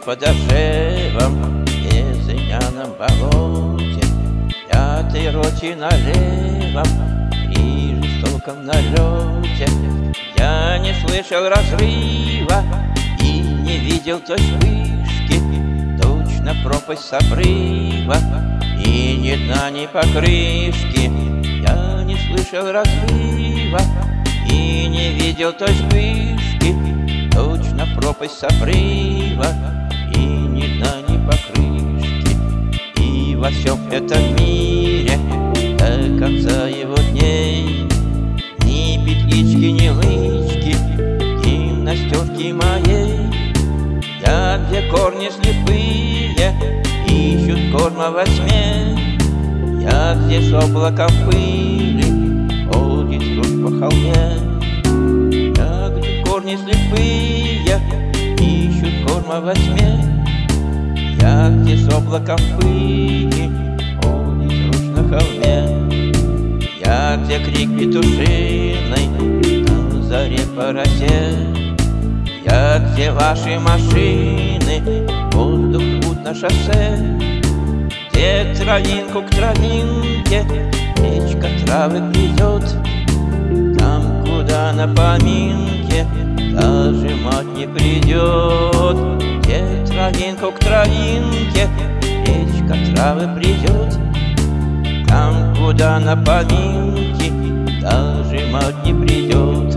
под Оржевом, безымянном болоте, пятой роте на левом и жестоком налете. Я не слышал разрыва и не видел той вспышки, точно пропасть с обрыва, и ни дна, ни покрышки. Я не слышал разрыва и не видел той вспышки, точно пропасть с обрыва, и ни дна, ни покрышки. И во всем этом мире до конца его дней ни петлички, ни лычки, гимнастерки моей. Я, где корни слепые ищут корма во тьме, я, где с облаком пыли ходит кровь по холме. Я, где корни слепые ищут корма во тьме, я, где с облаком пыли ходит кровь на холме. Я, где крик петушиный на заре по росе, я, где ваши машины воздух рвут на шоссе, где травинку к травинке речка травы грызет, там, куда на поминке даже мать не придет. Где травинку к травинке речка травы придет, там, куда на поминке даже мать не придет.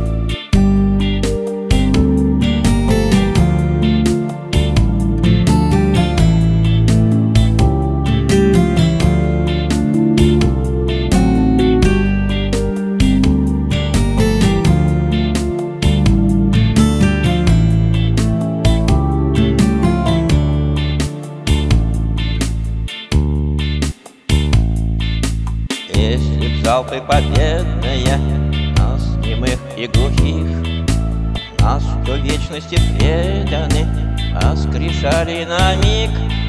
Если б залпы победные нас, немых и глухих, нас, что вечности преданы, воскрешали на миг.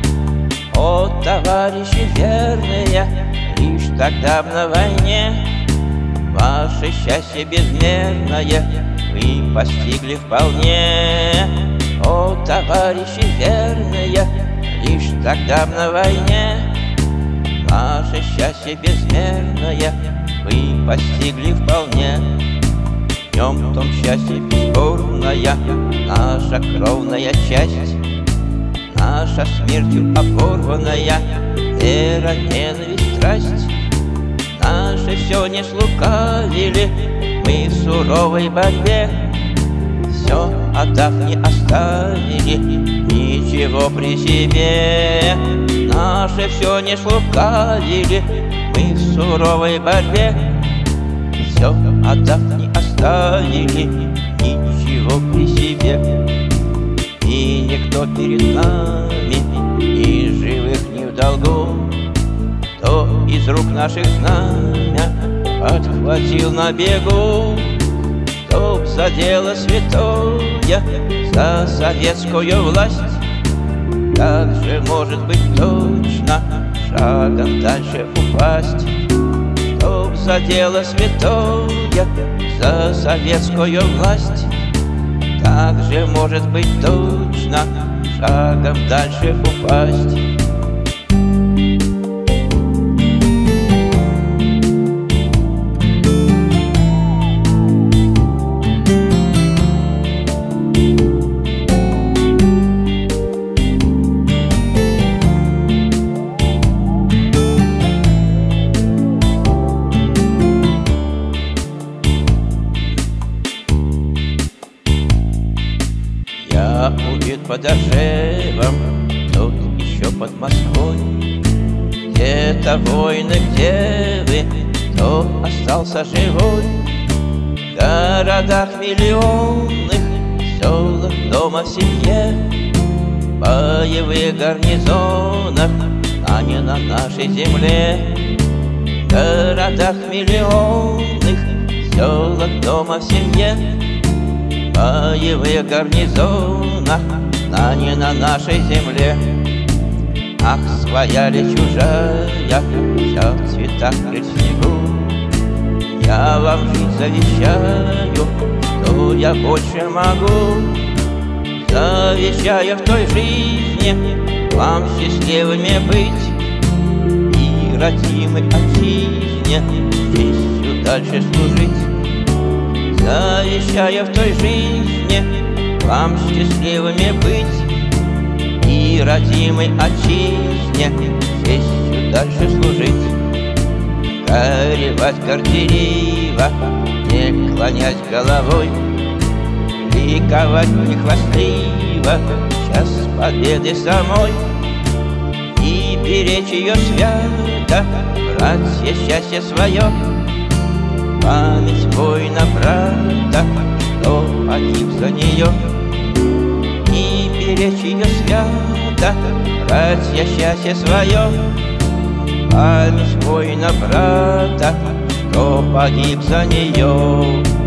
О, товарищи верные, лишь тогда на войне ваше счастье безмерное вы постигли вполне. О, товарищи верные, лишь тогда на войне ваше счастье безмерное вы постигли вполне. В нем, в том счастье бесспорная наша кровная часть, наша смертью оборванная вера, ненависть, страсть. Наше все не слукавили мы в суровой борьбе, все отдав не оставили ничего при себе. Наше все не слукавили мы в суровой борьбе, все отдав не оставили ничего при себе. И никто перед нами из живых не в долгу, кто из рук наших знамя подхватил на бегу, чтоб за дело святое, за советскую власть. Как же может быть точно шагом дальше упасть, чтоб за дело святое, за советскую власть? Как же может быть точно шагом дальше упасть? Я убит под Оржевом, тут еще под Москвой. Где-то войны, где вы, кто остался живой? В городах миллионных, селах, дома, в семье, боевых гарнизонах, а не на нашей земле. В городах миллионных, селах, дома, в семье, боевых гарнизонах, а не на нашей земле. Ах, своя ли чужая, вся в цветах и в снегу. Я вам жизнь завещаю, что я больше могу. завещая в той жизни вам счастливыми быть и родимой отчизне честью дальше служить. Завещая в той жизни вам счастливыми быть и родимой отчизне честью дальше служить. Горевать горделиво, не клонять головой, ликовать нехвастливо в час победы самой и беречь ее свято, братья, счастье свое, память воина брата, что погиб за нее. И беречь ее свято, братья, счастье свое, память воина брата, что погиб за нее.